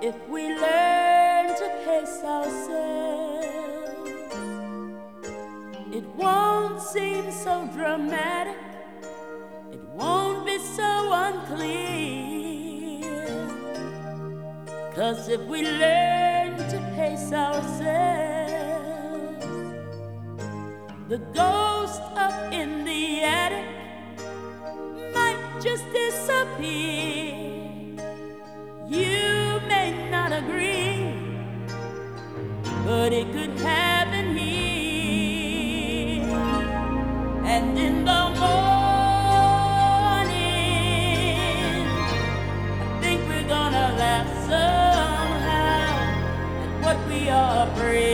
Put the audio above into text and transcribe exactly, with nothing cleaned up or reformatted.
If we learn to pace ourselves, it won't seem so dramatic, it won't be so unclear. 'Cause if we learn to pace ourselves, the ghost up in the attic might just disappear. You may not agree, but it could happen here. And in the morning, I think we're gonna laugh somehow at what we are afraid.